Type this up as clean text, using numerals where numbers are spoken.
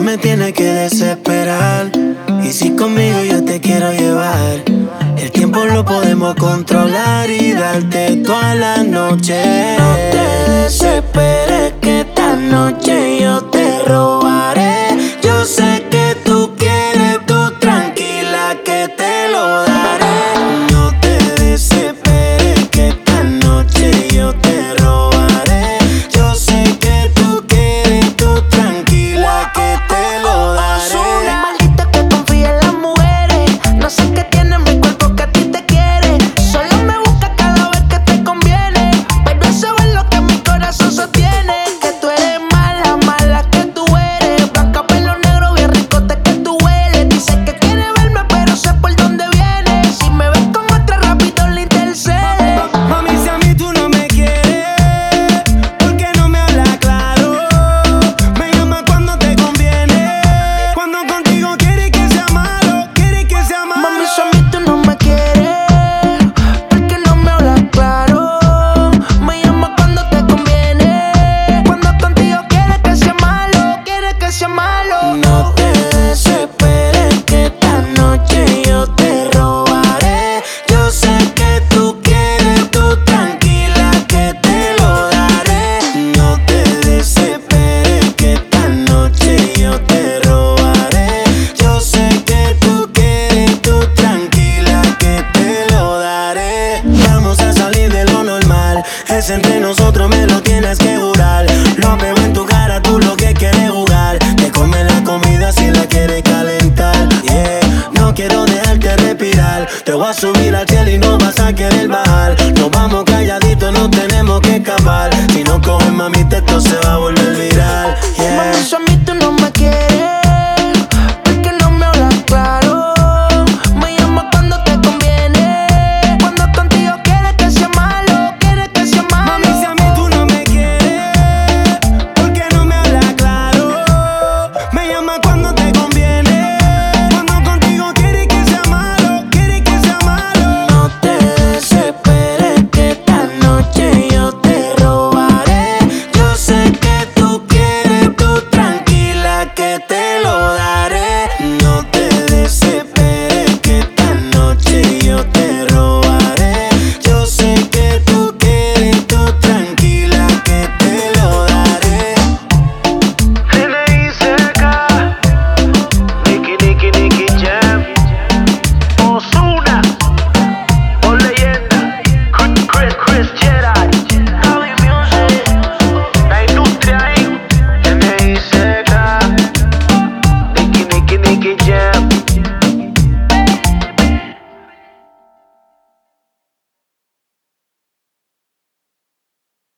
me tienes que desesperar. Y si conmigo yo te quiero llevar, el tiempo lo podemos controlar y darte toda la noche. No te desesperes que esta noche yo te robaré. Yo sé que tú quieres, tú tranquila que te lo daré. No te desesperes que esta noche yo te robaré. Yo sé que tú quieres, tú tranquila que te lo daré. Maldita que confía en las mujeres. No sé qué tiene en mi cuerpo que a ti te quiere. Solo me busca cada vez que te conviene. Pero eso es lo que mi corazón sostiene. Que tú eres mala, mala que tú eres. Blanca, pelo negro, bien ricote que tú hueles. Dice que quiere verme pero sé por dónde viene. Si me ves con otra rápido le intercede. Mami, si a mí tú no me quieres, ¿por qué no me hablas claro? Me llamas cuando te conviene, cuando contigo quieres que sea malo, quieres que sea malo. Mami, si a mí tú no me quieres, ¿por qué no me hablas claro? Me llamas cuando te conviene, cuando contigo quieres que sea malo, quieres que sea malo. No te desesperes que esta noche yo te robaré. Yo sé que tú quieres, tú tranquila que te lo daré. No te desesperes que esta noche yo te robaré. Yo sé que tú quieres, tú tranquila que te lo daré. Vamos a salir de lo normal, es entre nosotros, me lo tienes que jurar. Lo veo en tu cara, tú lo que quieres jugar. Te comes la comida si la quieres calentar. Yeah, no quiero dejarte respirar. Te voy a subir al cielo